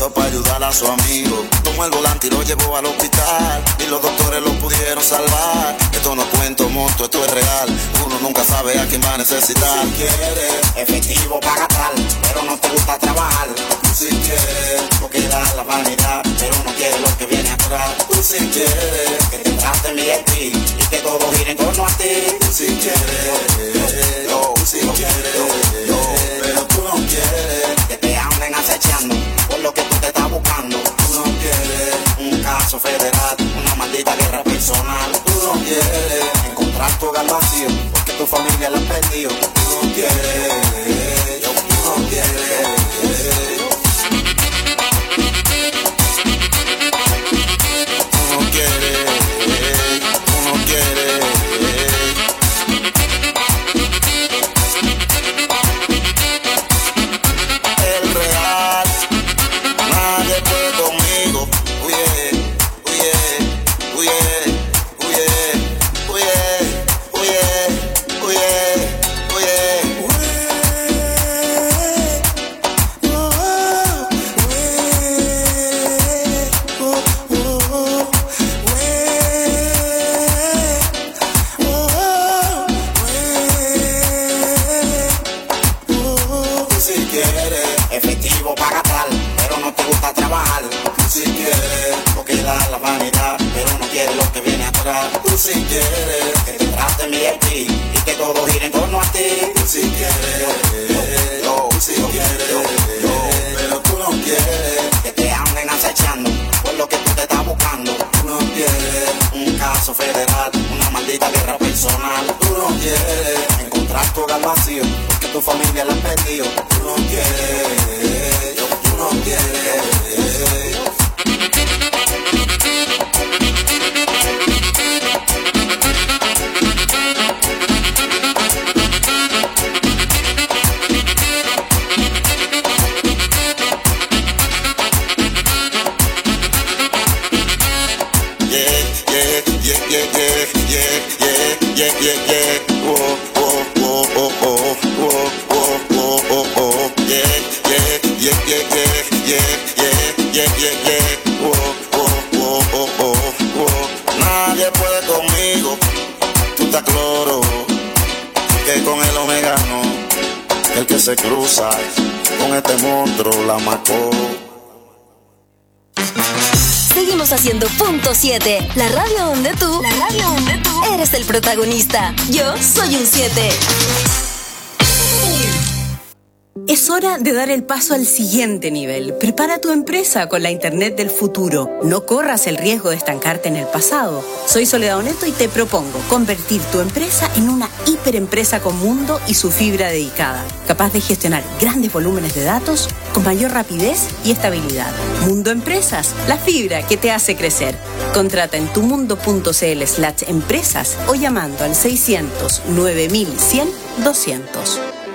hizo para ayudar a su amigo. Tomó el volante y lo llevó al hospital y los doctores lo pudieron salvar. Esto no cuento monto, esto es real. Uno nunca sabe a quién va a necesitar. Si quieres efectivo paga tal, pero no te gusta trabajar. Tú si quieres lo que da la vanidad, pero no quieres lo que viene atrás. Tú si quieres que te traten bien y que todo gire en torno a ti. Tú si quieres, tú si quieres, pero tú no quieres que te anden acechando por lo que tú te estás buscando. Tú no quieres un caso federal, una maldita guerra personal. Tú no quieres encontrar tu hogar vacío porque tu familia la ha perdido. Tú no quieres, tú no quieres. Tú si quieres que te traten bien y que todo gire en torno a ti. Tú si quieres, tú si quieres, pero tú no quieres que te anden acechando por lo que tú te estás buscando. Tú no quieres un caso federal, una maldita guerra personal. Tú no quieres encontrar tu hogar vacío porque tu familia la ha perdido. Tú no quieres, tú no quieres. Nadie puede conmigo, tú estás cloro, que con el omega no, el que se cruza con este monstruo la marcó. Seguimos haciendo Punto 7, la radio donde tú eres el protagonista. Yo soy un 7. Es hora de dar el paso al siguiente nivel. Prepara tu empresa con la Internet del futuro. No corras el riesgo de estancarte en el pasado. Soy Soledad Oneto y te propongo convertir tu empresa en una hiperempresa con mundo y su fibra dedicada, capaz de gestionar grandes volúmenes de datos con mayor rapidez y estabilidad. Mundo Empresas, la fibra que te hace crecer. Contrata en tumundo.cl/empresas o llamando al 600 9100 200.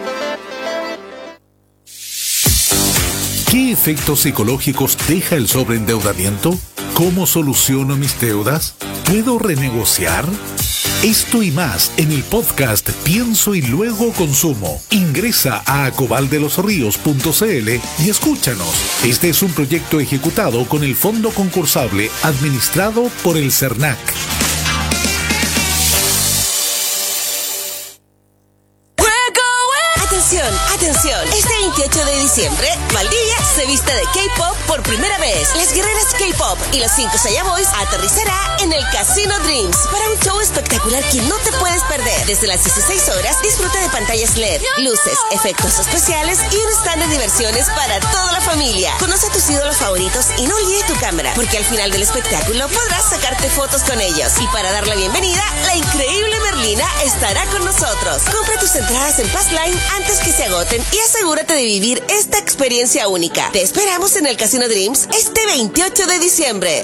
¿Qué efectos psicológicos deja el sobreendeudamiento? ¿Cómo soluciono mis deudas? ¿Puedo renegociar? Esto y más en el podcast Pienso y Luego Consumo. Ingresa a acobaldelosríos.cl y escúchanos. Este es un proyecto ejecutado con el Fondo Concursable administrado por el CERNAC. Atención, este 28 de diciembre, Valdivia se viste de K-pop por primera vez. Las guerreras K-pop y los 5 Saya Boys aterrizará en el Casino Dreams para un show espectacular que no te puedes perder. Desde las 16 horas, disfruta de pantallas LED, luces, efectos especiales y un stand de diversiones para toda la familia. Conoce a tus ídolos favoritos y no olvides tu cámara, porque al final del espectáculo podrás sacarte fotos con ellos. Y para dar la bienvenida, la increíble Merlina estará con nosotros. Compra tus entradas en Passline antes que se agoten y asegúrate de vivir esta experiencia única. Te esperamos en el Casino Dreams este 28 de diciembre.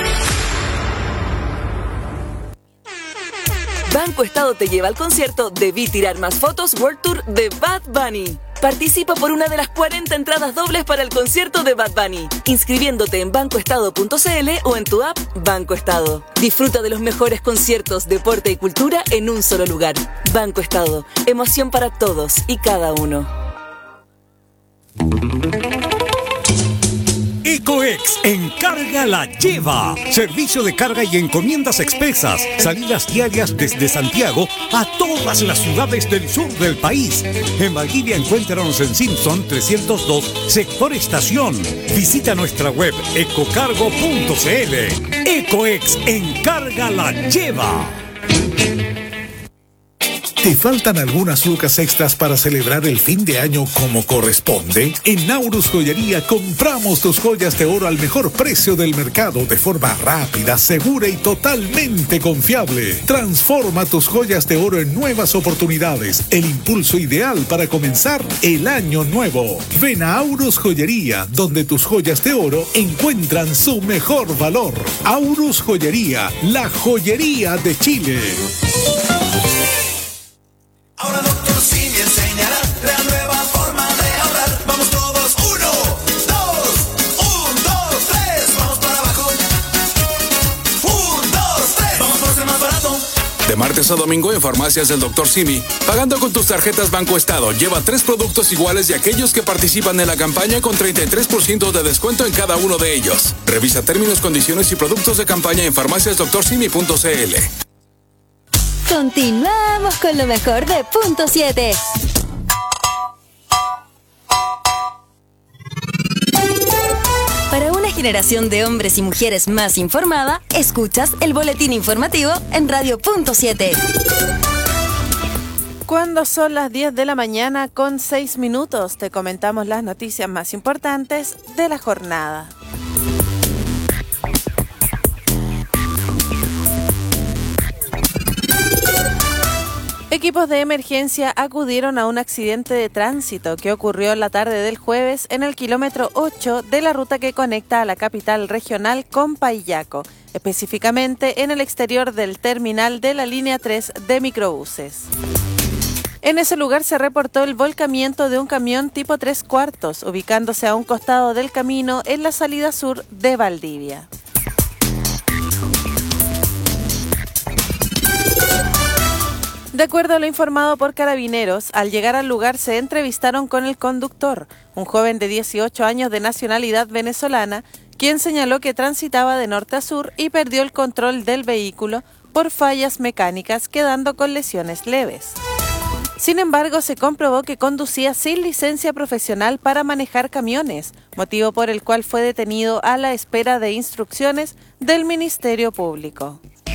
Banco Estado te lleva al concierto Debí Tirar Más Fotos World Tour de Bad Bunny. Participa por una de las 40 entradas dobles para el concierto de Bad Bunny, inscribiéndote en bancoestado.cl o en tu app Banco Estado. Disfruta de los mejores conciertos, deporte y cultura en un solo lugar. Banco Estado, emoción para todos y cada uno. Ecoex Encarga la Lleva. Servicio de carga y encomiendas expresas. Salidas diarias desde Santiago a todas las ciudades del sur del país. En Valdivia encuéntranos en Simpson 302, sector estación. Visita nuestra web ecocargo.cl. Ecoex Encarga la Lleva. ¿Te faltan algunas lucas extras para celebrar el fin de año como corresponde? En Naurus Joyería compramos tus joyas de oro al mejor precio del mercado de forma rápida, segura y totalmente confiable. Transforma tus joyas de oro en nuevas oportunidades, el impulso ideal para comenzar el año nuevo. Ven a Aurus Joyería, donde tus joyas de oro encuentran su mejor valor. Aurus Joyería, la joyería de Chile. Ahora Dr. Simi enseñará la nueva forma de ahorrar. Vamos todos, 1, 2, 3, vamos para abajo. 1, 2, 3, vamos por ser más barato. De martes a domingo en farmacias del Dr. Simi, pagando con tus tarjetas Banco Estado, lleva 3 productos iguales de aquellos que participan en la campaña con 33% de descuento en cada uno de ellos. Revisa términos, condiciones y productos de campaña en farmaciasdoctorsimi.cl. Continuamos con lo mejor de Punto 7. Para una generación de hombres y mujeres más informada, escuchas el boletín informativo en Radio Punto 7. Cuando son las 10 de la mañana con 6 minutos, te comentamos las noticias más importantes de la jornada. Equipos de emergencia acudieron a un accidente de tránsito que ocurrió la tarde del jueves en el kilómetro 8 de la ruta que conecta a la capital regional con Payaco, específicamente en el exterior del terminal de la línea 3 de microbuses. En ese lugar se reportó el volcamiento de un camión tipo 3/4, ubicándose a un costado del camino en la salida sur de Valdivia. De acuerdo a lo informado por Carabineros, al llegar al lugar se entrevistaron con el conductor, un joven de 18 años de nacionalidad venezolana, quien señaló que transitaba de norte a sur y perdió el control del vehículo por fallas mecánicas, quedando con lesiones leves. Sin embargo, se comprobó que conducía sin licencia profesional para manejar camiones, motivo por el cual fue detenido a la espera de instrucciones del Ministerio Público.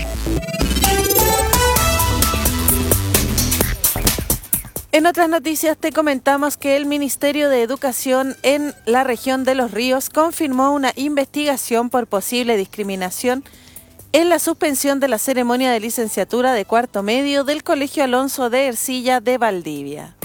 En otras noticias te comentamos que el Ministerio de Educación en la región de Los Ríos confirmó una investigación por posible discriminación en la suspensión de la ceremonia de licenciatura de cuarto medio del Colegio Alonso de Ercilla de Valdivia.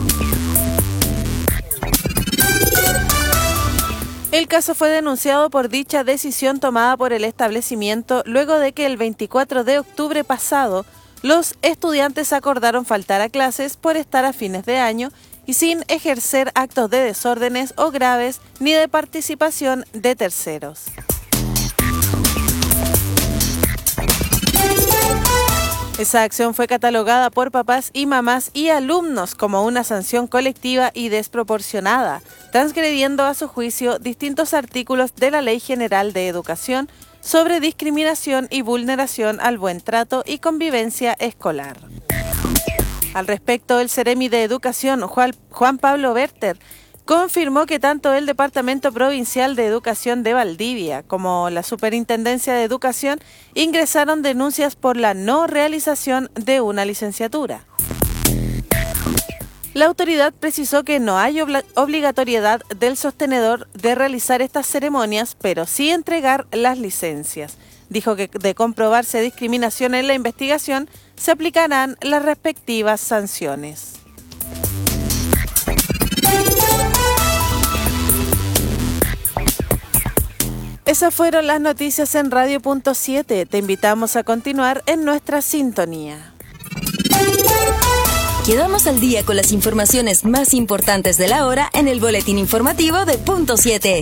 El caso fue denunciado por dicha decisión tomada por el establecimiento luego de que el 24 de octubre pasado los estudiantes acordaron faltar a clases por estar a fines de año y sin ejercer actos de desórdenes o graves ni de participación de terceros. Esa acción fue catalogada por papás y mamás y alumnos como una sanción colectiva y desproporcionada, transgrediendo a su juicio distintos artículos de la Ley General de Educación sobre discriminación y vulneración al buen trato y convivencia escolar. Al respecto, el Seremi de Educación, Juan Pablo Berter, confirmó que tanto el Departamento Provincial de Educación de Valdivia como la Superintendencia de Educación ingresaron denuncias por la no realización de una licenciatura. La autoridad precisó que no hay obligatoriedad del sostenedor de realizar estas ceremonias, pero sí entregar las licencias. Dijo que de comprobarse discriminación en la investigación, se aplicarán las respectivas sanciones. Esas fueron las noticias en Radio Punto 7. Te invitamos a continuar en nuestra sintonía. Quedamos al día con las informaciones más importantes de la hora en el boletín informativo de Punto 7.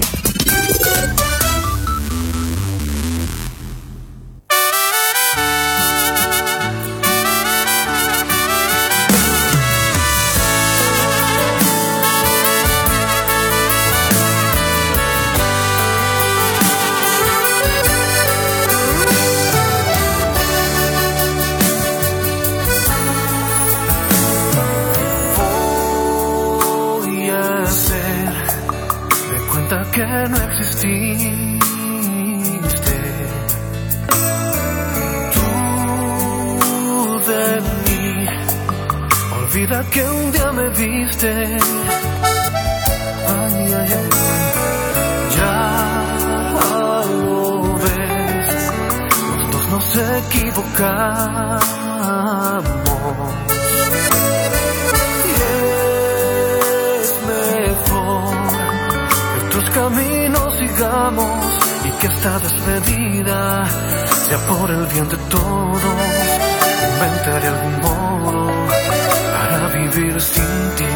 que no exististe. Tú de mí, olvida que un día me viste. Ay, ay, ay. Ya lo ves, los dos nos equivocamos. Caminos sigamos y que esta despedida sea por el bien de todos. Inventaré algún modo para vivir sin ti.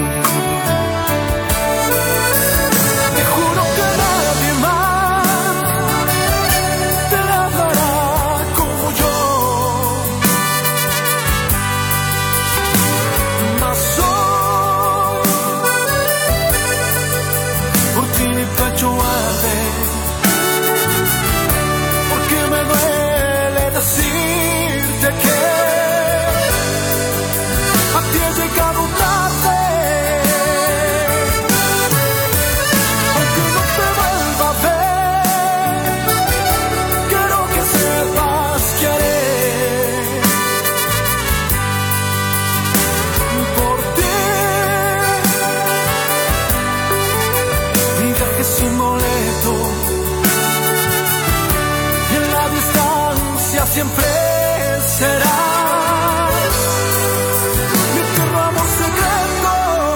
Te juro que nadie más te amará como yo. Mas pecho arde, porque me duele decirte que a ti he llegado tarde. Aunque no te vuelva a ver, quiero que sepas que haré por ti. Mi viaje sin boleto y en la distancia siempre será mi eterno amor secreto.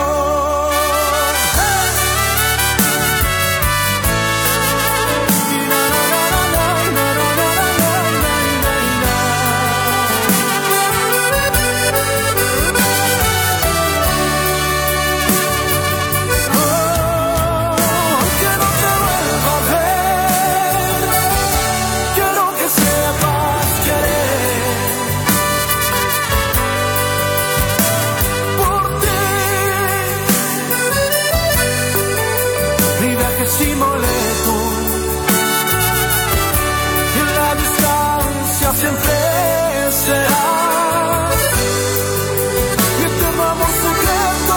Sin boleto y en la distancia siempre será mi eterno amor secreto.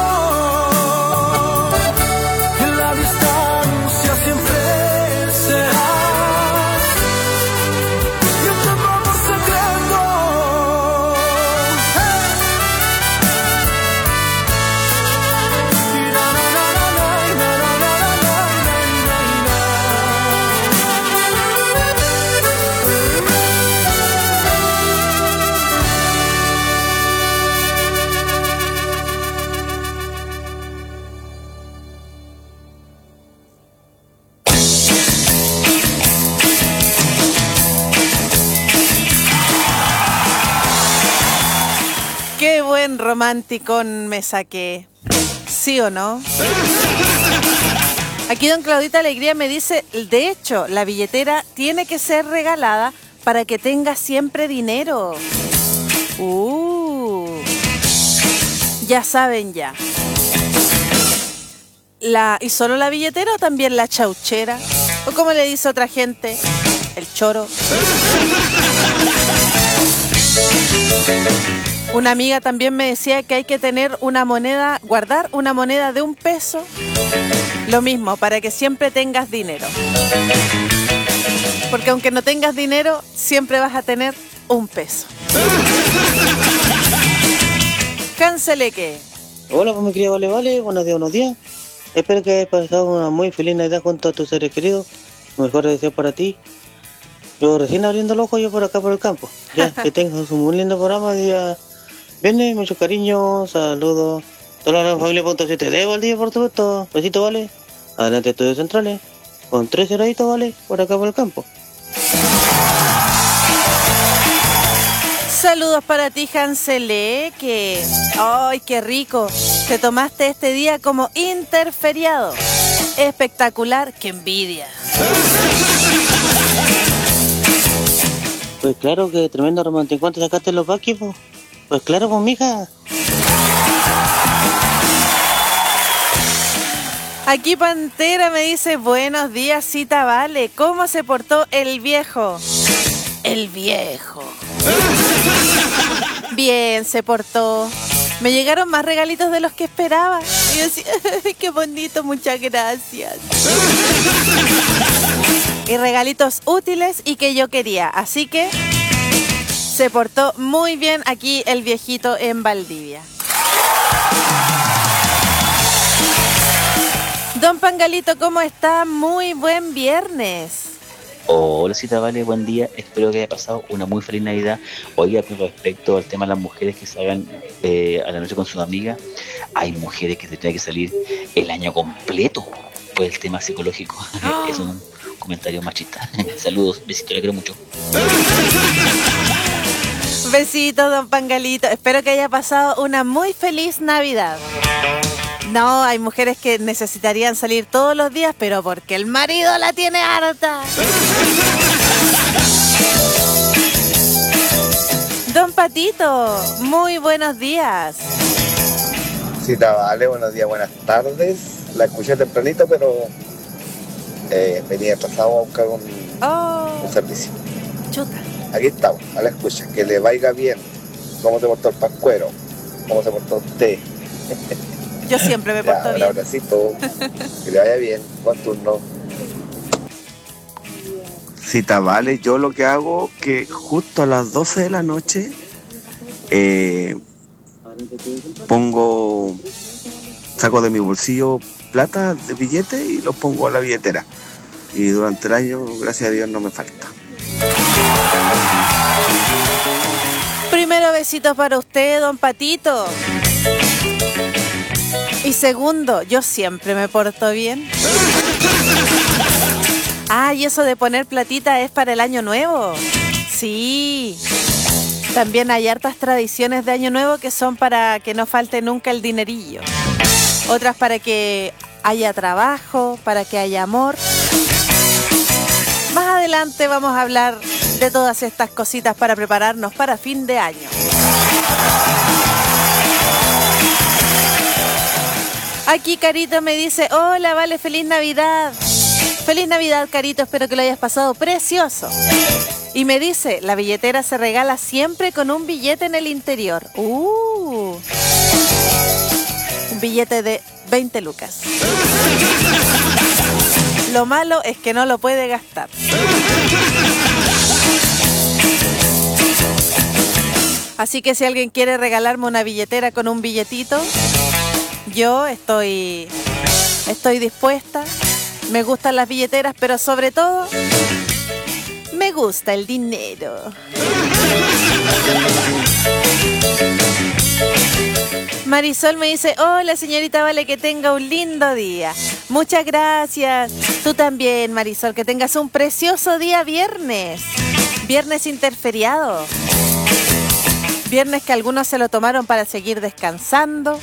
Y en la distancia siempre será mi eterno amor secreto. Qué buen romanticón me saqué. ¿Sí o no? Aquí don Claudita Alegría me dice, de hecho, la billetera tiene que ser regalada para que tenga siempre dinero. Ya saben ya. ¿Y solo la billetera o también la chauchera? O como le dice otra gente, el choro. Una amiga también me decía que hay que tener una moneda, guardar una moneda de $1. Lo mismo, para que siempre tengas dinero. Porque aunque no tengas dinero, siempre vas a tener $1. Canceleque. Hola, pues mi querida Vale, buenos días. Espero que hayas pasado una muy feliz Navidad junto a tus seres queridos. Mejor deseo para ti. Yo recién abriendo el ojo, yo por acá por el campo. Ya, que tengas un muy lindo programa día. Viene, mucho cariño, saludos. Toda la familia.7 de Valdivia, por supuesto. Besito, Vale. Adelante, Estudios Centrales. Con 3 ceraditos, Vale, por acá por el campo. Saludos para ti, Hanseleque. ¡Ay, qué rico! Te tomaste este día como interferiado. Espectacular, qué envidia. Pues claro que tremendo romántico. ¿Cuánto sacaste los vaquis, po? Pues claro, pues mija. Aquí Pantera me dice, buenos días, Cita Vale. ¿Cómo se portó el viejo? El viejo. Bien, se portó. Me llegaron más regalitos de los que esperaba. Y yo decía, qué bonito, muchas gracias. y regalitos útiles y que yo quería. Así que se portó muy bien aquí el viejito en Valdivia. Don Pangalito, ¿cómo está? Muy buen viernes. Hola, Cita Vale, buen día. Espero que haya pasado una muy feliz Navidad. Oiga, con respecto al tema de las mujeres que salgan a la noche con sus amigas, hay mujeres que tendrían que salir el año completo por el tema psicológico. Es un comentario machista. Saludos, besitos, le quiero mucho. Besitos, don Pangalito. Espero que haya pasado una muy feliz Navidad. No, hay mujeres que necesitarían salir todos los días, pero porque el marido la tiene harta. Don Patito, muy buenos días. Cita Vale, buenos días, buenas tardes. La escuché tempranito, pero venía pasado a buscar un servicio. Chuta. Aquí estamos, a la escucha. Que le vaya bien. ¿Cómo se portó el Pascuero? ¿Cómo se portó usted? Yo siempre me porto bien. Un abracito, que le vaya bien, buen turno. Cita Vale, yo lo que hago que justo a las 12 de la noche saco de mi bolsillo plata de billetes y los pongo a la billetera. Y durante el año, gracias a Dios, no me falta. Primero, besitos para usted, don Patito. Y segundo, yo siempre me porto bien. Ah, y eso de poner platita es para el año nuevo. Sí. También hay hartas tradiciones de año nuevo que son para que no falte nunca el dinerillo. Otras para que haya trabajo, para que haya amor. Más adelante vamos a hablar de todas estas cositas para prepararnos para fin de año. Aquí Carito me dice, hola, Vale, feliz Navidad. Feliz Navidad, Carito, espero que lo hayas pasado precioso. Y me dice, la billetera se regala siempre con un billete en el interior. Un billete de 20 lucas. Lo malo es que no lo puede gastar. Así que si alguien quiere regalarme una billetera con un billetito, yo estoy dispuesta. Me gustan las billeteras, pero sobre todo me gusta el dinero. Marisol me dice, hola señorita Vale, que tenga un lindo día. Muchas gracias. Tú también, Marisol, que tengas un precioso día viernes. Viernes interferiado. Viernes que algunos se lo tomaron para seguir descansando.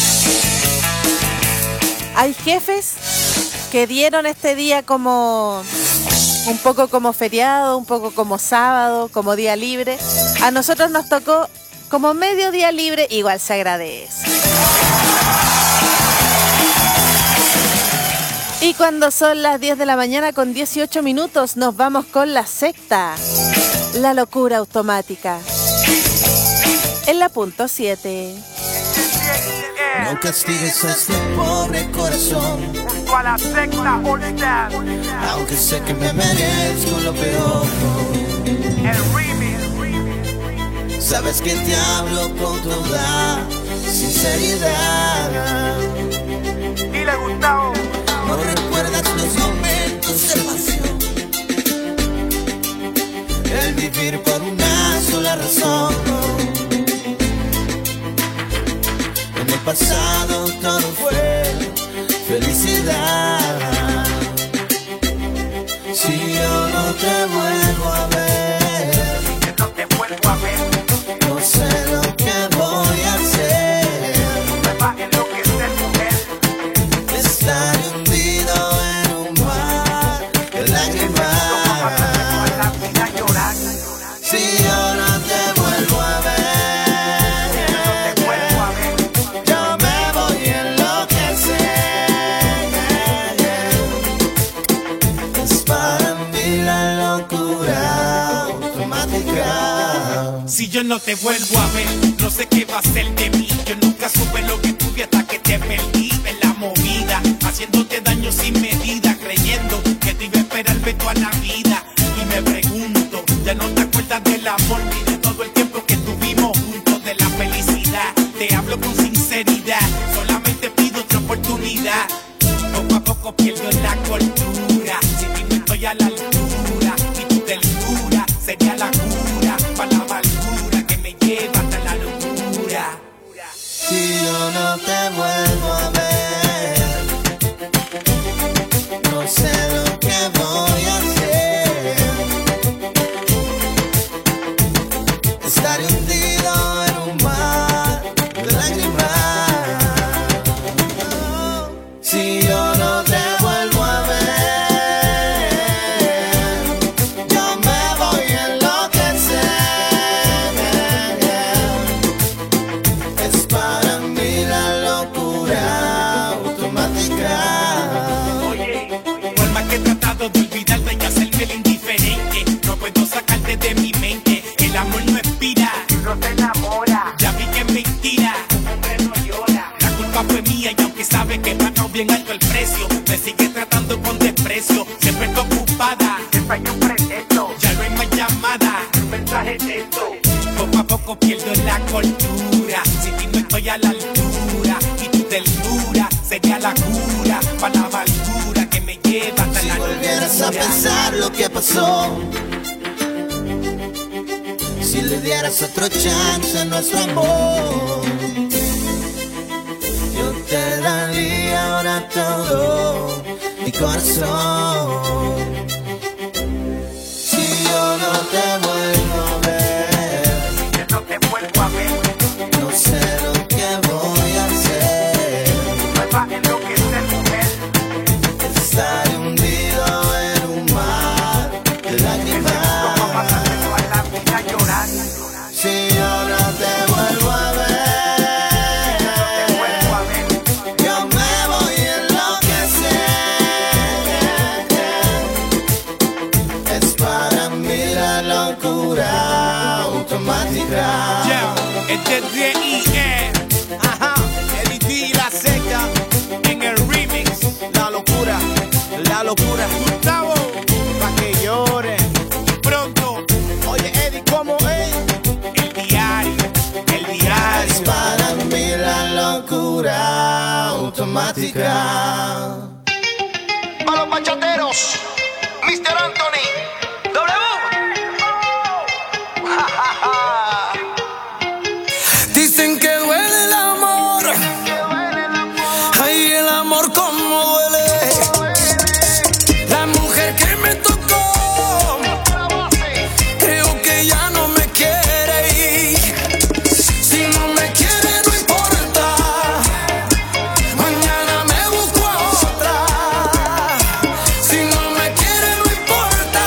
Hay jefes que dieron este día como un poco como feriado, un poco como sábado, como día libre. A nosotros nos tocó como medio día libre, igual se agradece. Y cuando son las 10 de la mañana con 18 minutos, nos vamos con la secta, la locura automática. En la punto 7. No castigues a este pobre corazón, junto a la secta All-Star, aunque sé que me merezco lo peor. El remix. Sabes que te hablo con toda sinceridad. Dile, Gustavo. No recuerdas los momentos de pasión, el vivir por una sola razón. En el pasado todo fue felicidad. Si yo no te vuelvo a ver, no te vuelvo a ver, no sé lo que voy a hacer. me va a enloquecer, mujer. Estar hundido en un mar de lágrimas. Si yo no te vuelvo a ver, yo me voy a enloquecer. Es para mí la locura automática. Si yo no te vuelvo a ver, no sé qué va a ser de mí. Yo nunca supe lo que tuve hasta que te perdí en la movida, haciéndote daño sin medida, creyendo que te iba a esperar toda la estoy a la altura y tu ternura sería la cura para la amargura que me lleva hasta la locura. Si yo no te vuelvo a ver, no sé lo que voy a hacer. Estaré hundido en un mar de lágrimas. Si yo no te vuelvo a ver, yo me voy a enloquecer. Es para mí la locura automática. Oye, por más que he tratado de olvidarte y hacerme el indiferente, no puedo sacarte de mi mente. El amor no expira, no te enamora. Ya vi que es mentira, un hombre no llora. La culpa fue mía y aunque sabe que pagó bien alto el precio, me sigue tratando con desprecio. Siempre está ocupada, te falló un pretexto. Ya no hay más llamada, un mensaje de texto. Poco a poco pierdo la cordura. Si ti no estoy a la altura y tu ternura sería la cura para la amargura que me lleva hasta la locura. Si volvieras a pensar lo que pasó, si le dieras otro chance a nuestro amor, yo te daría ahora todo mi corazón. Si yo no te vuelvo a ver, si yo no te vuelvo a ver, no sé lo que voy a hacer. me va a enloquecer, mujer. Estaré hundido en un mar de lágrimas. Si yo no te vuelvo a ver, yo me voy a enloquecer. Es para mí la locura automática. Yeah, este es D.I.E. Ajá, L.I.D. y La Seca en el remix. La locura, Gustavo, pa' que lloren. Pronto, Oye, Eddie, ¿cómo es? el diario. Es para mí la locura automática. Para los bachateros, Mr. Anthony, Dicen que duele el amor. Ay, el amor como duele. La mujer que me tocó, creo que ya no me quiere ir. Si no me quiere no importa, mañana me busco a otra. Si no me quiere no importa,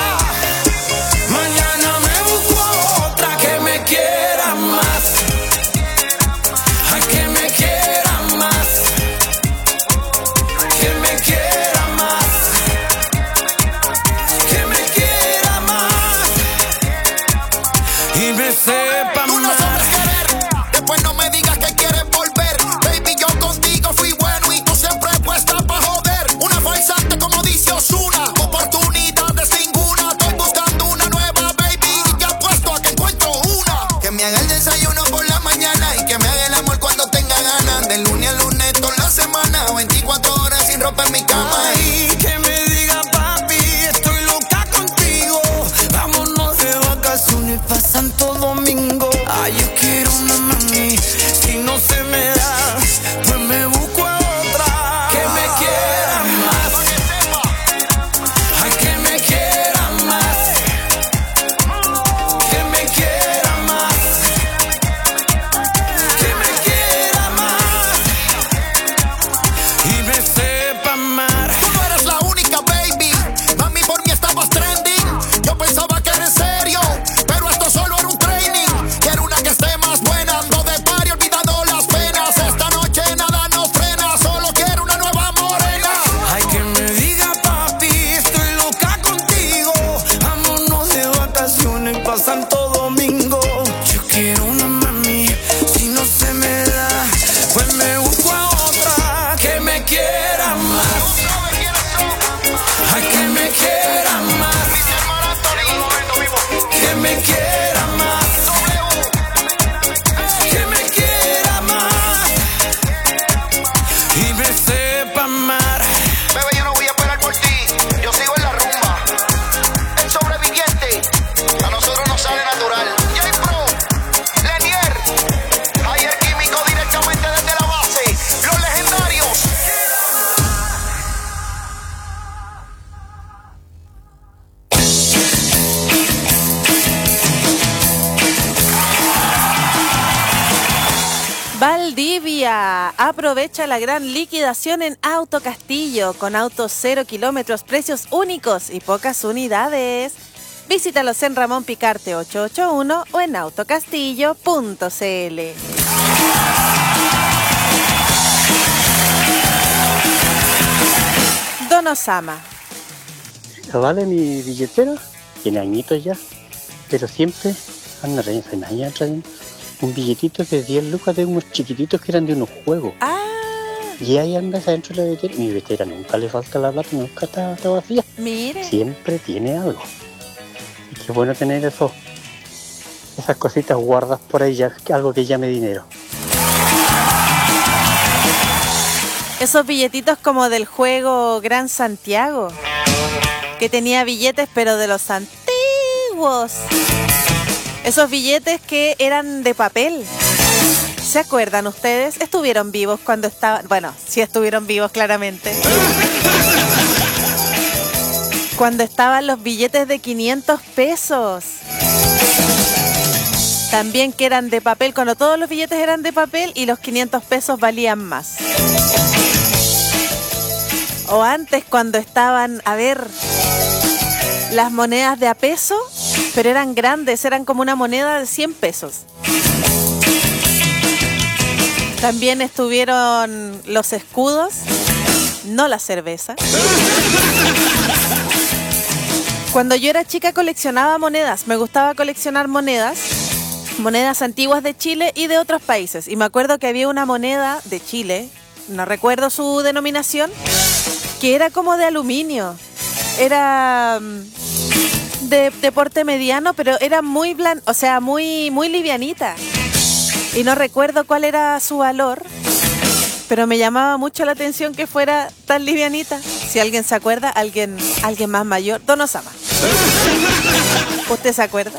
mañana me busco a otra que me quiera más. A que me quiera más, que me quiera más. Valdivia. Aprovecha la gran liquidación en Auto Castillo con autos 0 kilómetros, precios únicos y pocas unidades. Visítalos en Ramón Picarte 881 o en autocastillo.cl. Don Osama. Vale, mi billetera tiene añitos ya, pero siempre anda trayendo un billetito de 10 lucas de unos chiquititos que eran de unos juegos. Y ahí anda adentro de la billetera. Mi billetera nunca le falta la plata, nunca está vacía. Mire. Siempre tiene algo. Y qué bueno tener esas cositas guardadas por ahí, ya, algo que llame dinero. Esos billetitos como del juego Gran Santiago, que tenía billetes pero de los antiguos. Esos billetes que eran de papel. ¿Se acuerdan ustedes? ¿Estuvieron vivos cuando estaban? Bueno, sí estuvieron vivos claramente. Cuando estaban los billetes de 500 pesos. También que eran de papel, cuando todos los billetes eran de papel y los 500 pesos valían más. O antes cuando estaban, las monedas de a peso, pero eran grandes, eran como una moneda de 100 pesos. También estuvieron los escudos, no la cerveza. Cuando yo era chica coleccionaba monedas, me gustaba coleccionar monedas antiguas de Chile y de otros países. Y me acuerdo que había una moneda de Chile, no recuerdo su denominación, que era como de aluminio. Era de porte mediano, pero era muy muy livianita. Y no recuerdo cuál era su valor, pero me llamaba mucho la atención que fuera tan livianita. Si alguien se acuerda, alguien más mayor, Don Osama. ¿Usted se acuerda?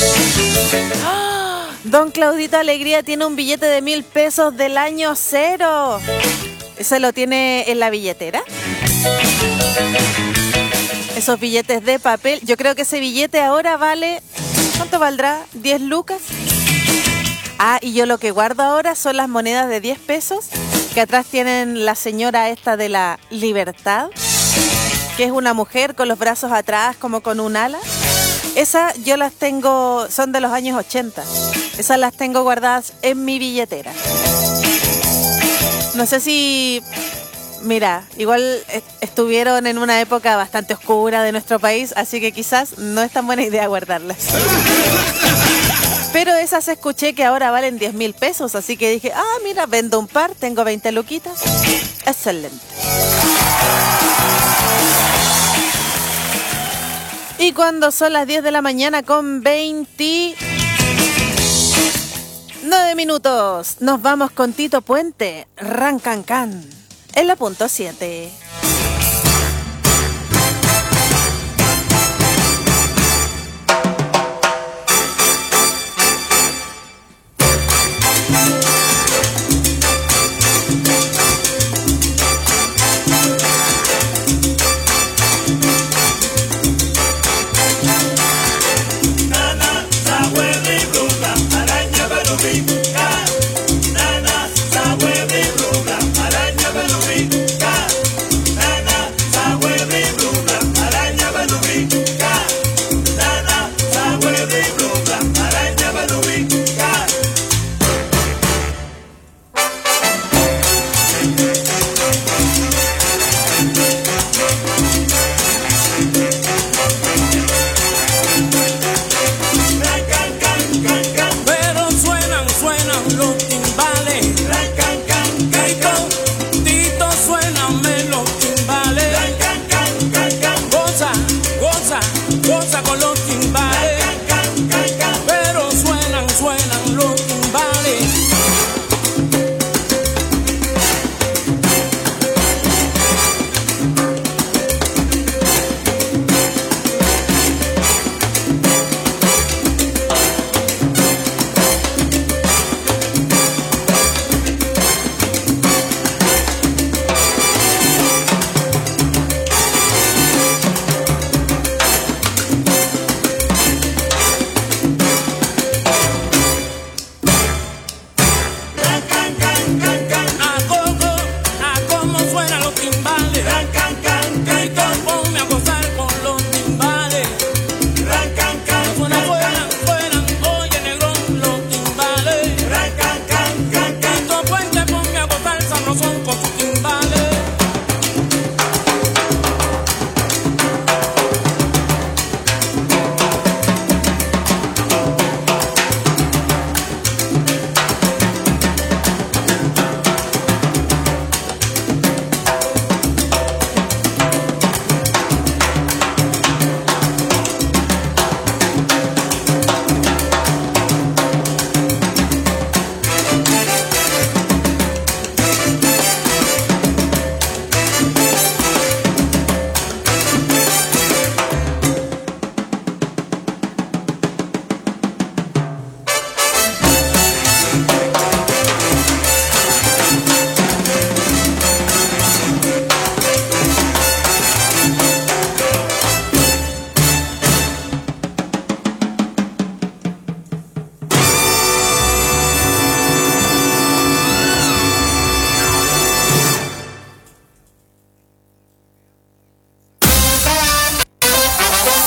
¡Oh! Don Claudito Alegría tiene un billete de 1,000 pesos del año 0. ¿Ese lo tiene en la billetera? Esos billetes de papel. Yo creo que ese billete ahora vale... ¿Cuánto valdrá? ¿10 lucas? Y yo lo que guardo ahora son las monedas de 10 pesos, que atrás tienen la señora esta de la Libertad, que es una mujer con los brazos atrás como con un ala. Esas yo las tengo, son de los años 80. Esas las tengo guardadas en mi billetera. No sé si... Mira, igual estuvieron en una época bastante oscura de nuestro país, así que quizás no es tan buena idea guardarlas. Pero esas escuché que ahora valen 10,000 pesos, así que dije, mira, vendo un par, tengo 20 luquitas. Excelente. Y cuando son las 10 de la mañana con 29 minutos, nos vamos con Tito Puente, Rancancán, en la punto 7.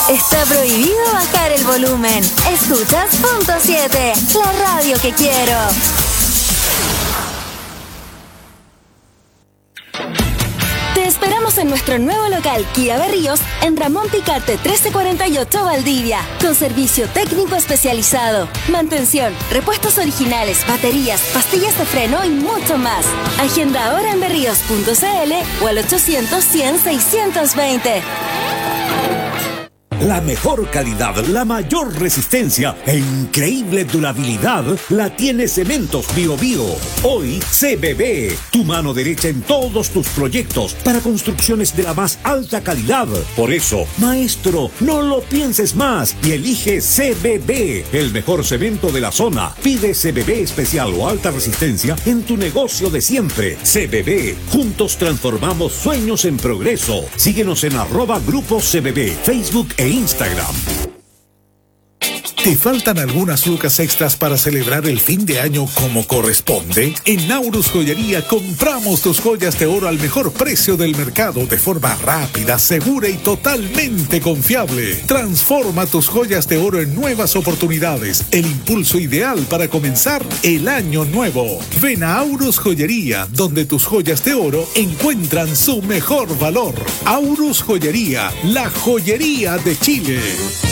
Está prohibido bajar el volumen. Escuchas Punto 7, la radio que quiero. Te esperamos en nuestro nuevo local Kia Berríos en Ramón Picarte 1348 Valdivia, con servicio técnico especializado, mantención, repuestos originales, baterías, pastillas de freno y mucho más. Agenda ahora en berríos.cl o al 800-100-620. La mejor calidad, la mayor resistencia e increíble durabilidad la tiene Cementos Bio Bio. Hoy CBB, tu mano derecha en todos tus proyectos para construcciones de la más alta calidad. Por eso, maestro, no lo pienses más y elige CBB, el mejor cemento de la zona. Pide CBB especial o alta resistencia en tu negocio de siempre. CBB, juntos transformamos sueños en progreso. Síguenos en @Grupo CBB, Facebook e Instagram. ¿Te faltan algunas lucas extras para celebrar el fin de año como corresponde? En Naurus Joyería compramos tus joyas de oro al mejor precio del mercado de forma rápida, segura y totalmente confiable. Transforma tus joyas de oro en nuevas oportunidades, el impulso ideal para comenzar el año nuevo. Ven a Aurus Joyería, donde tus joyas de oro encuentran su mejor valor. Aurus Joyería, la joyería de Chile.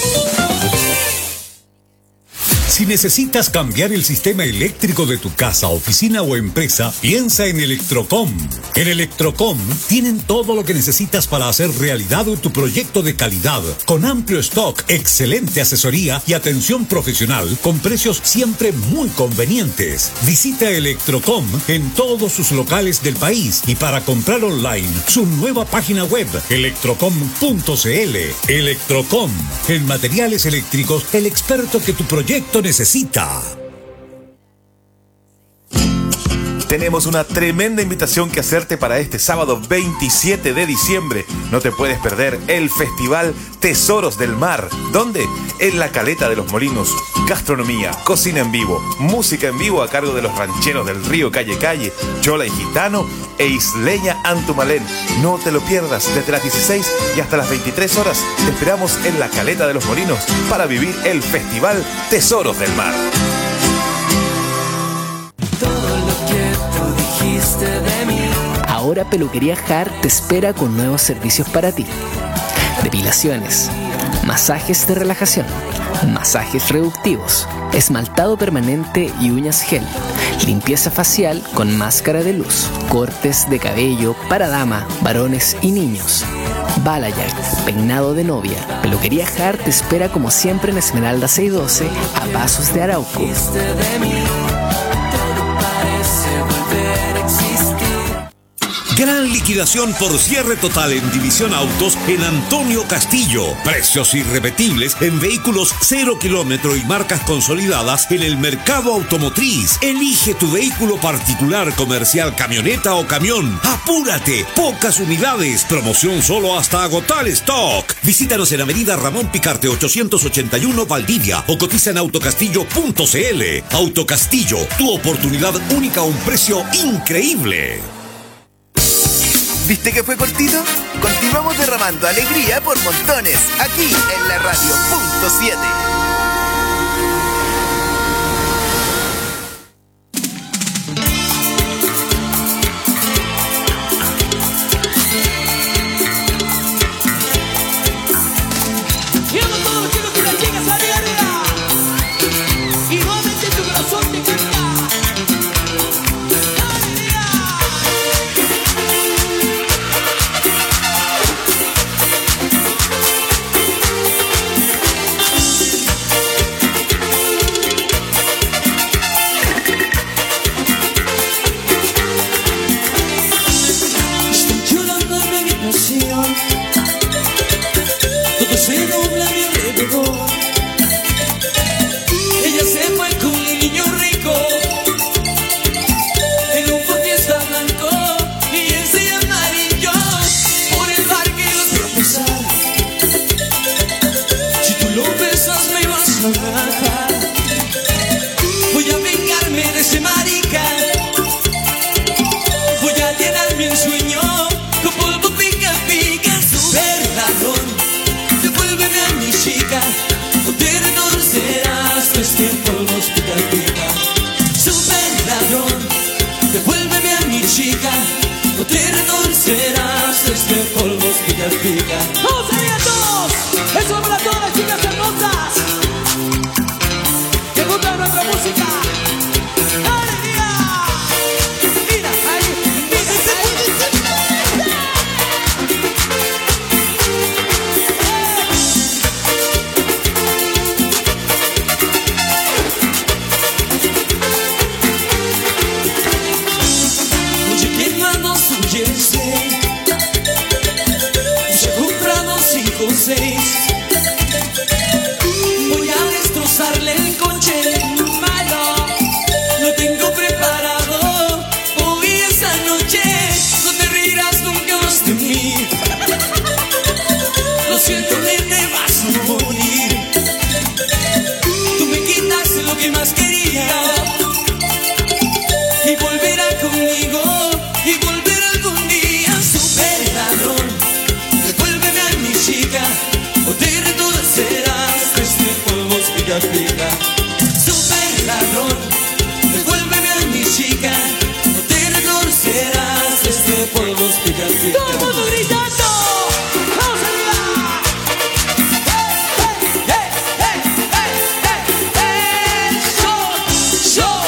Si necesitas cambiar el sistema eléctrico de tu casa, oficina o empresa, piensa en Electrocom. En Electrocom tienen todo lo que necesitas para hacer realidad tu proyecto de calidad, con amplio stock, excelente asesoría y atención profesional, con precios siempre muy convenientes. Visita Electrocom en todos sus locales del país y para comprar online, su nueva página web, electrocom.cl. Electrocom, en materiales eléctricos, el experto que tu proyecto necesita. Tenemos una tremenda invitación que hacerte para este sábado 27 de diciembre. No te puedes perder el Festival Tesoros del Mar. ¿Dónde? En la Caleta de los Molinos. Gastronomía, cocina en vivo, música en vivo a cargo de los rancheros del río Calle Calle, Chola y Gitano e Isleña Antumalén. No te lo pierdas, desde las 16 y hasta las 23 horas. Te esperamos en la Caleta de los Molinos para vivir el Festival Tesoros del Mar. Ahora Peluquería Hart te espera con nuevos servicios para ti. Depilaciones, masajes de relajación, masajes reductivos, esmaltado permanente y uñas gel, limpieza facial con máscara de luz, cortes de cabello para dama, varones y niños, balayage, peinado de novia. Peluquería Hart te espera como siempre en Esmeralda 612 a Pasos de Arauco. Gran liquidación por cierre total en División Autos en Antonio Castillo. Precios irrepetibles en vehículos 0 kilómetro y marcas consolidadas en el mercado automotriz. Elige tu vehículo particular, comercial, camioneta o camión. ¡Apúrate! Pocas unidades. Promoción solo hasta agotar stock. Visítanos en Avenida Ramón Picarte 881 Valdivia o cotiza en autocastillo.cl. Autocastillo, tu oportunidad única a un precio increíble. ¿Viste que fue cortito? Continuamos derramando alegría por montones, aquí en la radio Punto 7. castiga. Super ladrón, devuélveme a mi chica, no te retorcerás este polvo picantica. ¡Todo el mundo gritando! ¡Vamos arriba! ¡Hey, hey, hey, hey, hey! ¡Show!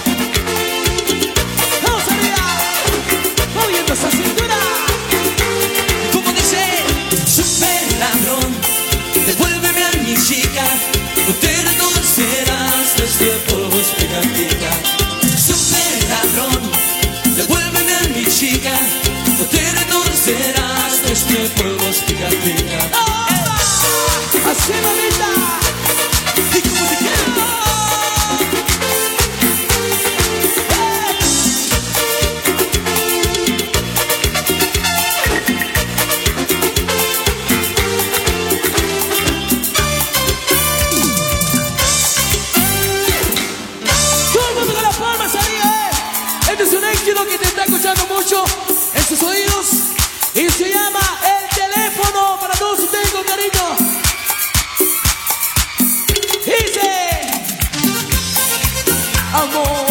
¡Vamos arriba! ¡Moviendo esa cintura! Como dice, super ladrón, devuélveme a mi chica, no te retorcerás de este polvo picantica. Super ladrón, devuélveme a mi chica, no te retorcerás de este polvo picantica. Así bonita, y como te quiero. Este es un éxito que te está escuchando mucho en sus oídos y se llama El Teléfono, para todos ustedes con cariño. Dice: amor,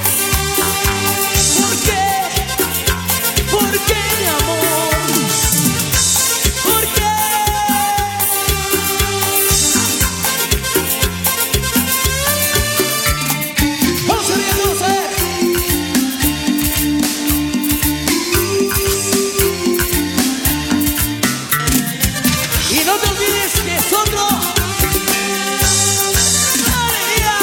¿por qué? ¿Por qué, mi amor? ¿Por qué? Vamos a ver, vamos a ver. Y no te olvides que es otro. ¡Alegría!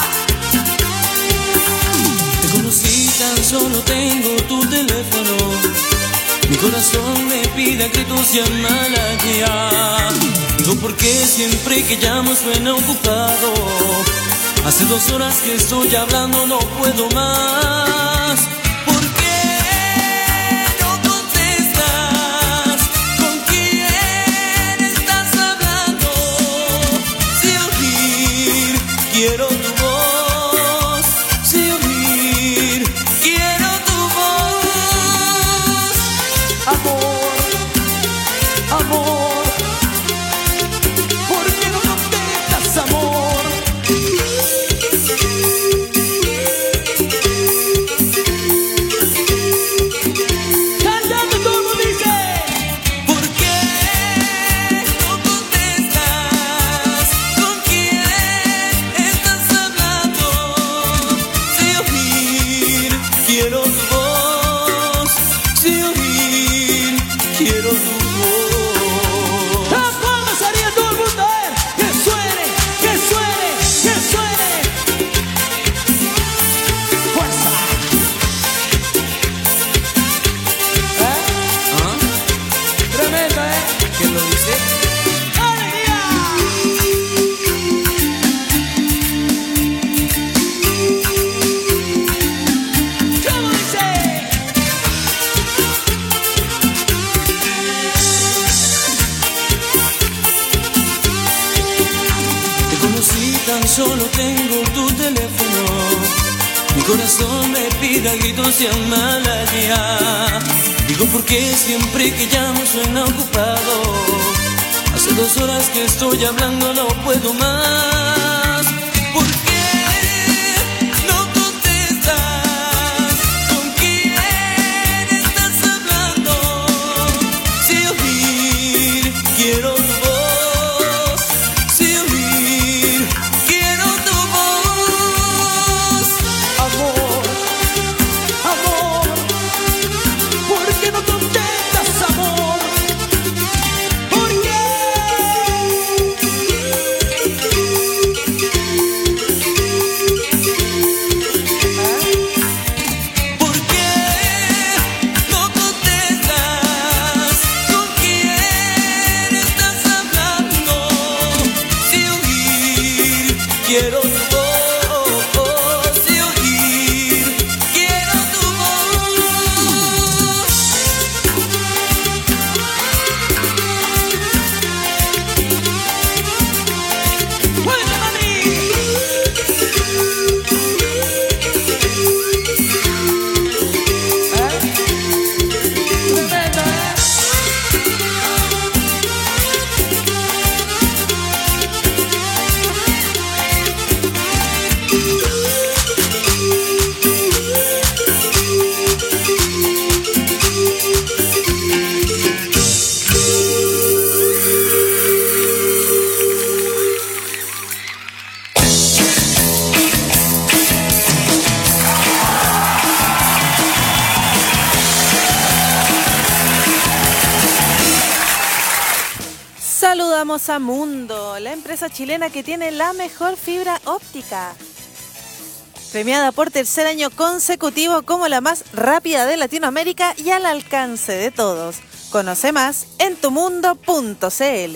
Te conocí, tan solo tengo tu teléfono. Mi corazón me pide a gritos llamar ya. Digo, ¿por qué siempre que llamo suena ocupado? Hace 2 horas que estoy hablando, no puedo más. ¿Por qué no contestas? ¿Con quién estás hablando? Si oír, quiero tu voz. Si oír, quiero tu voz. Amor, amor, ¿por qué no contestas, amor? Cantando como dice: ¿por qué no contestas? ¿Con quién estás hablando? Si oír, quiero tu voz. Si oír, quiero tu voz. ¡Las palmas haría todo el mundo! ¡Que suene, que suene, que suene! ¡Fuerza! Tremendo, ¿eh? ¿Quién lo dice? ¡Alegría! ¿Cómo dice? Te conocí, tan solo tengo tu teléfono. Mi corazón me pide a gritos llamarla ya. Digo, ¿por qué siempre que llamo suena ocupado? Hace 2 horas que estoy hablando, no puedo más. ¿Por qué no contestas? ¿Con quién estás hablando? Si oír, quiero tu voz. Si oír, quiero tu voz. Amor, amor, ¿por qué no contestas, amor? ¿Por qué? ¿Por qué no contestas? ¿Con quién estás hablando? Si oír, quiero tu voz. Si oír, quiero tu voz. ¡Fuerte, Madrid! Tremendo, ¿eh? Tenemos a Mundo, la empresa chilena que tiene la mejor fibra óptica. Premiada por tercer año consecutivo como la más rápida de Latinoamérica y al alcance de todos. Conoce más en tumundo.cl.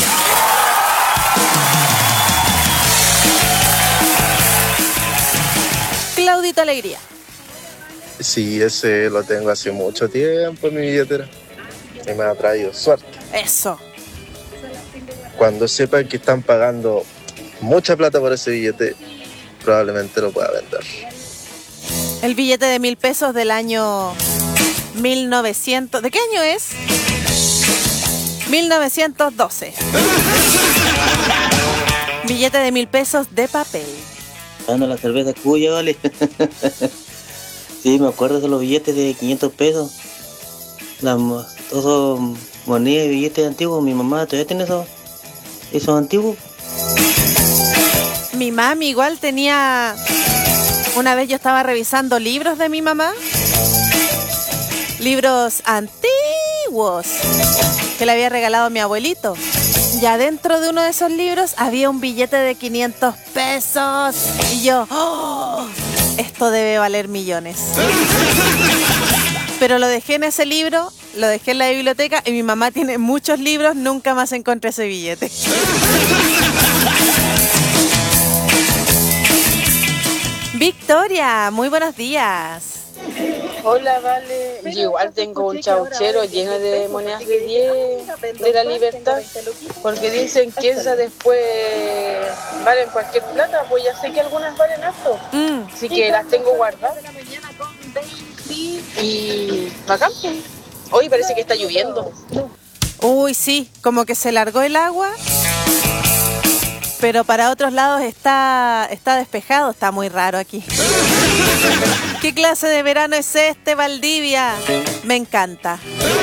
Claudito Alegría. Sí, ese lo tengo hace mucho tiempo en mi billetera y me ha traído suerte. Eso. Cuando sepan que están pagando mucha plata por ese billete, probablemente lo pueda vender. El billete de 1.000 pesos del año 1900. ¿De qué año es? 1912. Billete de 1.000 pesos de papel. Dando la cerveza cuya, vale. Sí, me acuerdo de los billetes de 500 pesos. Todos monedas y billetes antiguos. Mi mamá todavía tiene esos antiguos. Mi mami igual tenía... Una vez yo estaba revisando libros de mi mamá. Libros antiguos que le había regalado mi abuelito. Y adentro de uno de esos libros había un billete de 500 pesos. Y yo, ¡oh! Esto debe valer millones. Pero lo dejé en ese libro, lo dejé en la biblioteca y mi mamá tiene muchos libros, nunca más encontré ese billete. Victoria, muy buenos días. Hola, Vale. Yo igual tengo un chauchero lleno de monedas de 10 de la Libertad, porque dicen que esas después valen cualquier plata, pues ya sé que algunas valen harto. Así que las tengo guardadas. Y bacán. Hoy parece que está lloviendo. Uy, sí, como que se largó el agua. Pero para otros lados está despejado, está muy raro aquí. ¿Qué clase de verano es este, Valdivia? Me encanta.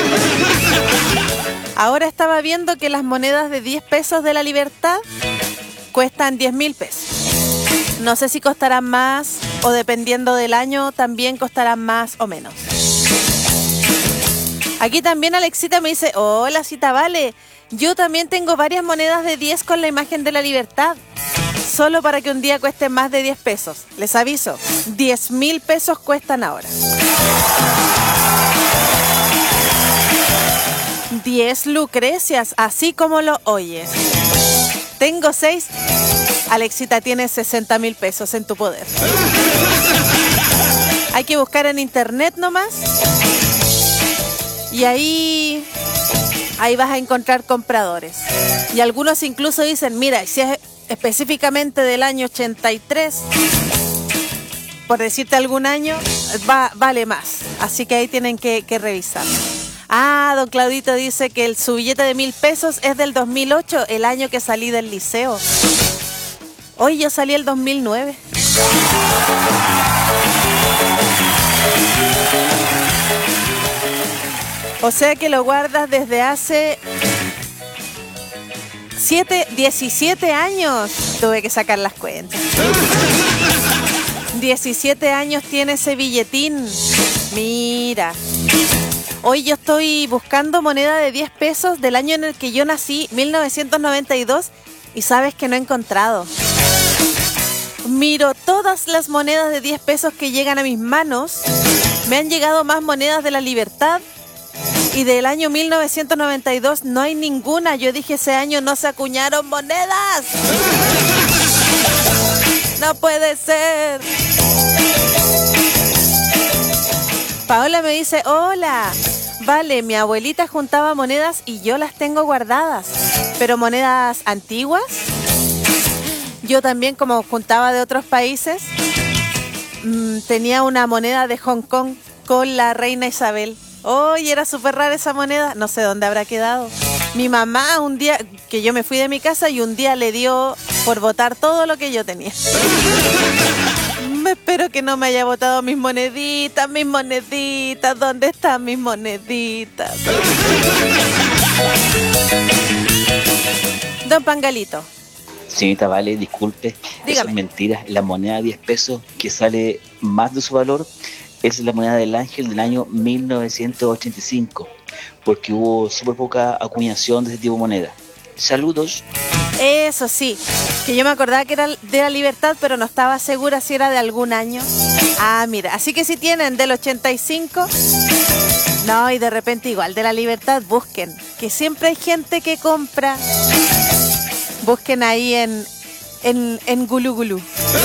Ahora estaba viendo que las monedas de 10 pesos de la Libertad cuestan 10.000 pesos. No sé si costarán más o dependiendo del año también costarán más o menos. Aquí también Alexita me dice, hola Cita Vale, yo también tengo varias monedas de 10 con la imagen de la Libertad. Solo para que un día cueste más de 10 pesos. Les aviso, 10.000 pesos cuestan ahora. 10 Lucrecias, así como lo oyes. Tengo 6. Alexita, tienes 60.000 pesos en tu poder. Hay que buscar en internet nomás. Y ahí vas a encontrar compradores. Y algunos incluso dicen, mira, si es específicamente del año 83, por decirte algún año, vale más. Así que ahí tienen que revisar. Ah, don Claudito dice que su billete de 1.000 pesos es del 2008, el año que salí del liceo. Hoy yo salí el 2009. O sea que lo guardas desde hace 17 años. Tuve que sacar las cuentas. 17 años tiene ese billetín. Mira. Hoy yo estoy buscando moneda de 10 pesos del año en el que yo nací, 1992, y sabes que no he encontrado. Miro todas las monedas de 10 pesos que llegan a mis manos. Me han llegado más monedas de la Libertad. Y del año 1992 no hay ninguna. Yo dije, ese año no se acuñaron monedas. No puede ser. Paola me dice, hola. Vale, mi abuelita juntaba monedas y yo las tengo guardadas. Pero monedas antiguas. Yo también, como juntaba de otros países, tenía una moneda de Hong Kong con la reina Isabel. Oye, era súper rara esa moneda. No sé dónde habrá quedado. Mi mamá un día, que yo me fui de mi casa y un día le dio por botar todo lo que yo tenía. Espero que no me haya botado mis moneditas. ¿Dónde están mis moneditas? Don Pangalito. Señorita Vale, disculpe, dígame. Eso es mentira. La moneda de 10 pesos que sale más de su valor es la moneda del Ángel del año 1985, porque hubo súper poca acuñación de ese tipo de moneda. Saludos. Eso sí, que yo me acordaba que era de la Libertad, pero no estaba segura si era de algún año. Ah, mira, así que si tienen del 85, no, y de repente igual de la Libertad, busquen, que siempre hay gente que compra. Busquen ahí en Gulu Gulu.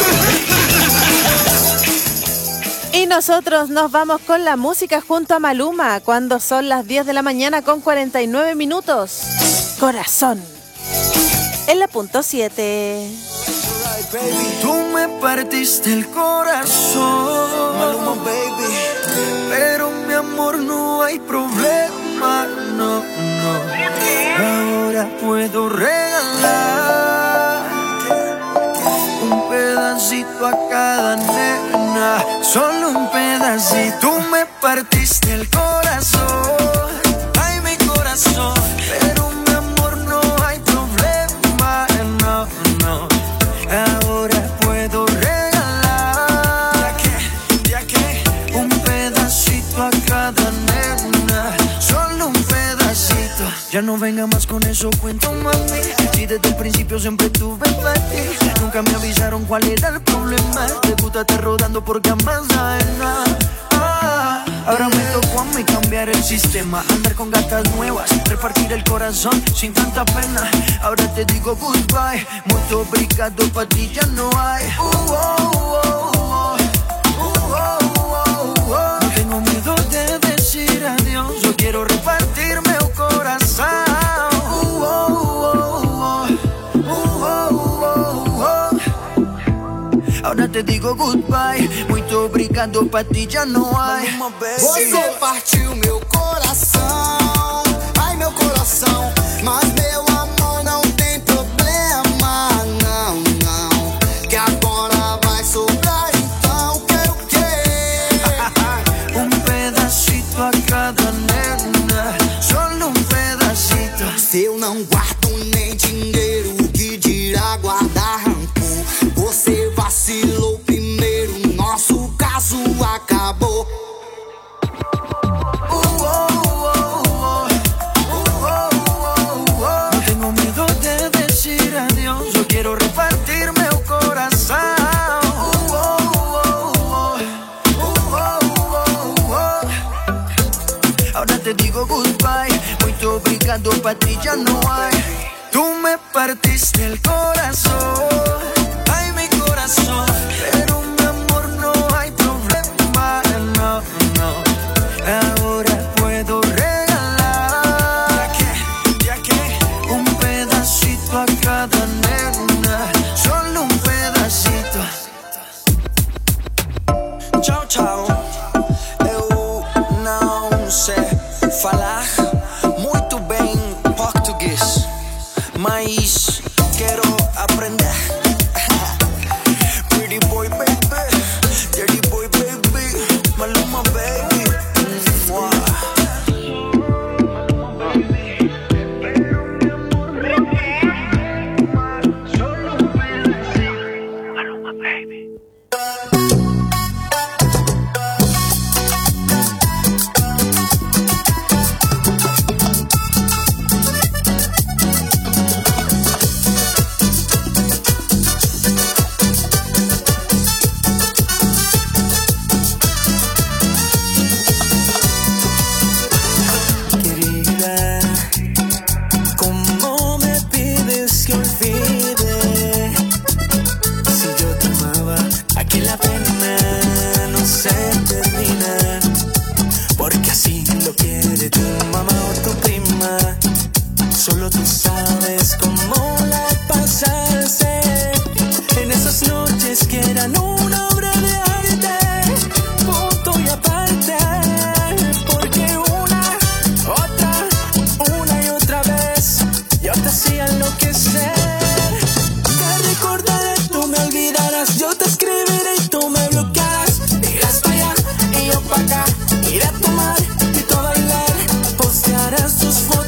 Y nosotros nos vamos con la música junto a Maluma, cuando son las 10 de la mañana con 49 minutos. Corazón. En la punto 7. Tú me partiste el corazón, Maluma, baby. Pero mi amor, no hay problema, no, no. Ahora puedo regalar un pedacito a cada nena, solo un pedacito. Tú me partiste el corazón, ay, mi corazón. Pero mi amor, no hay problema, no, no. Ahora puedo regalar un pedacito a cada nena, solo un pedacito. Ya no venga más con eso, cuento, mami. Si desde el principio siempre tuve para ti, nunca me avisaron cuál era el problema. Te gusta estar rodando por camas ajenas. Ahora me tocó a mí cambiar el sistema, andar con gatas nuevas, repartir el corazón sin tanta pena. Ahora te digo goodbye, muy obrigado, pa' ti ya no hay. No tengo miedo de decir adiós, yo quiero repartirme un corazón. Ahora te digo goodbye, muito obrigado, pra ti já não há. Você partiu meu coração, ai meu coração, mas meu amor não tem problema, não, não. Que agora vai sobrar, então quero o quê? Pedacito a cada nena, solo pedacito. Se eu não guardo nem dinheiro, que dirá guardar rancor? Você vacilou primeiro, nosso caso acabou. No tengo miedo de decir adiós, yo quiero repartirme un corazón. Ahora te digo goodbye, muy obrigado, pa' ti ya no hay. Tú me partiste el corazón, ay, mi corazón. Pero mi amor, no hay problema, no, no. Ahora puedo regalar un pedacito a cada nena, solo un pedacito. Tchau, tchau. Eu não sei falar muito bem português, mas quero aprender. Pretty boy, baby, dirty boy, baby, Maluma, baby. Maluma, baby. Solo tú sabes cómo la pasaste en esas noches que eran una obra de arte, punto y aparte, porque una y otra vez yo te hacía enloquecer. Te recordaré, tú me olvidarás, yo te escribiré y tú me bloquearás. Irás para allá y yo para acá, iré a tomar y tú a bailar, postearás tus fotos.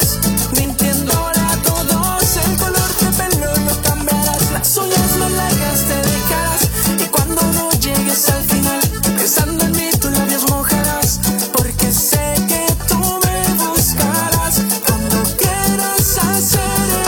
Al final, pensando en mí, tus labios mojarás, porque sé que tú me buscarás cuando quieras hacer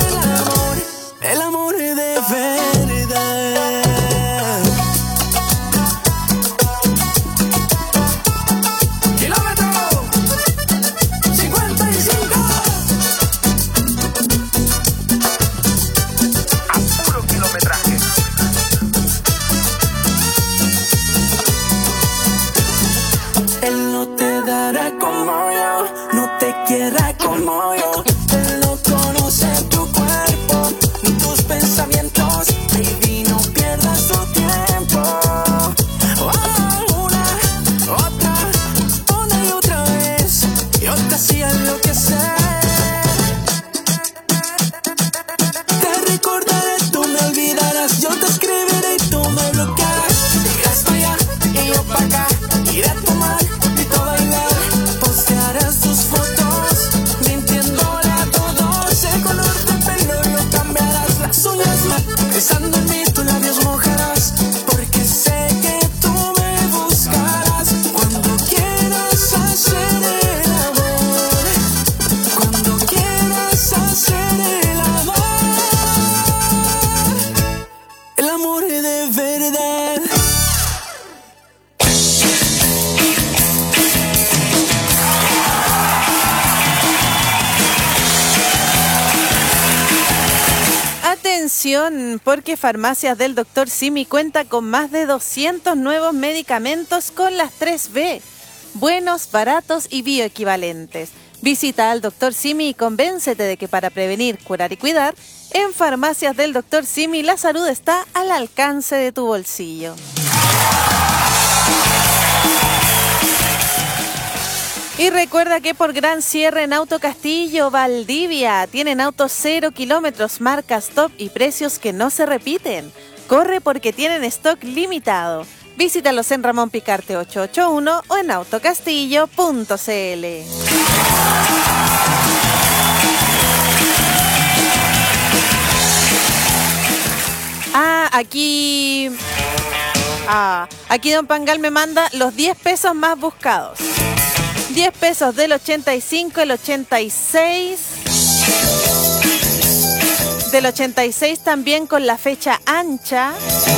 Atención, porque Farmacias del Dr. Simi cuenta con más de 200 nuevos medicamentos con las 3B. Buenos, baratos y bioequivalentes. Visita al Dr. Simi y convéncete de que para prevenir, curar y cuidar, en Farmacias del Dr. Simi la salud está al alcance de tu bolsillo. Y recuerda que por gran cierre en Auto Castillo, Valdivia, tienen autos 0 kilómetros, marcas top y precios que no se repiten. Corre porque tienen stock limitado. Visítalos en Ramón Picarte 881 o en autocastillo.cl. Aquí Don Pangal me manda los 10 pesos más buscados. 10 pesos del 85, el 86. Del 86 también con la fecha ancha.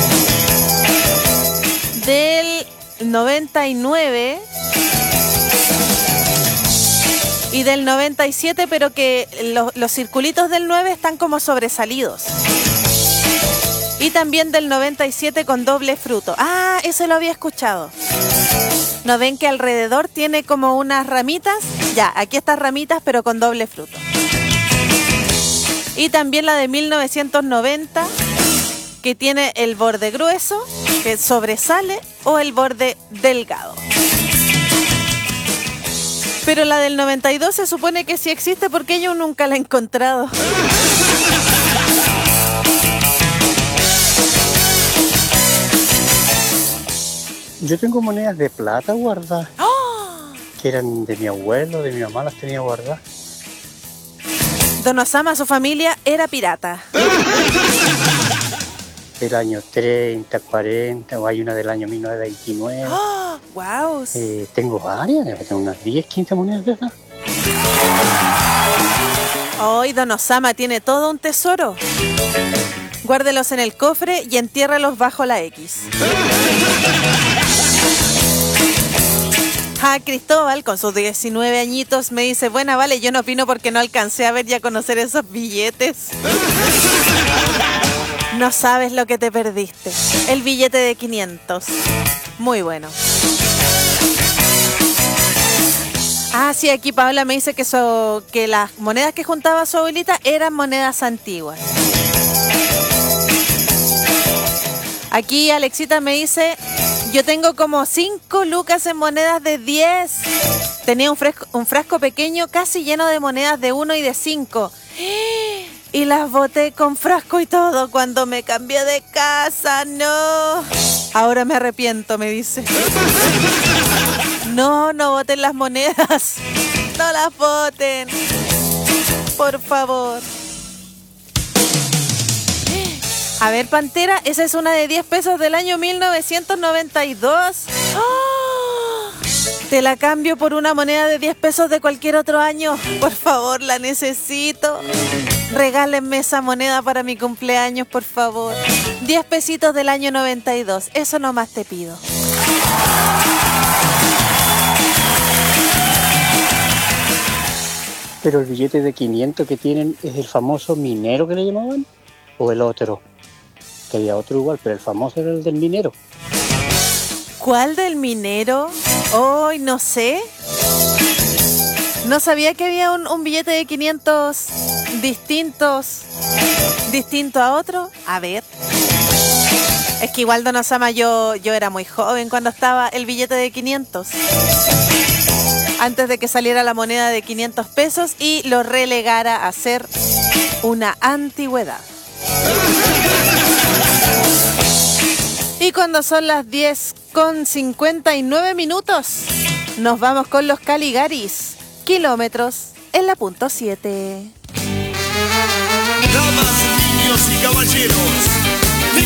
Del 99. Y del 97, pero que los circulitos del 9 están como sobresalidos. Y también del 97 con doble fruto. Ah, eso lo había escuchado. ¿No ven que alrededor tiene como unas ramitas? Ya, aquí estas ramitas, pero con doble fruto. Y también la de 1990, que tiene el borde grueso, que sobresale, o el borde delgado. Pero la del 92 se supone que sí existe porque yo nunca la he encontrado. Yo tengo monedas de plata guardadas. ¡Oh! Que eran de mi abuelo, de mi mamá, las tenía guardadas. Don Osama, su familia era pirata. Del año 30, 40, o hay una del año 1929. ¡Oh! ¡Wow! Tengo varias, tengo unas 10, 15 monedas de esas. Hoy Don Osama tiene todo un tesoro. Guárdelos en el cofre y entiérralos bajo la X. Cristóbal, con sus 19 añitos, me dice, buena, vale, yo no opino porque no alcancé a ver y a conocer esos billetes. No sabes lo que te perdiste. El billete de 500. Muy bueno. Sí, aquí Paola me dice que las monedas que juntaba su abuelita eran monedas antiguas. Aquí Alexita me dice, yo tengo como 5 lucas en monedas de 10. Tenía un frasco pequeño casi lleno de monedas de 1 y de 5. Y las boté con frasco y todo cuando me cambié de casa. No. Ahora me arrepiento, me dice. No boten las monedas. No las boten. Por favor. A ver, Pantera, esa es una de 10 pesos del año 1992. ¡Oh! Te la cambio por una moneda de 10 pesos de cualquier otro año. Por favor, la necesito. Regálenme esa moneda para mi cumpleaños, por favor. 10 pesitos del año 92. Eso nomás te pido. Pero el billete de 500 que tienen es el famoso minero que le llamaban, o el otro. Que había otro igual, pero el famoso era el del minero. ¿Cuál del minero? Hoy no sé. No sabía que había un billete de 500 distinto a otro. A ver. Es que igual, Don Osama, yo era muy joven cuando estaba el billete de 500. Antes de que saliera la moneda de 500 pesos y lo relegara a ser una antigüedad. Y cuando son las 10:59 minutos, nos vamos con los Caligaris. Kilómetros en la punto 7. Damas, niños y caballeros,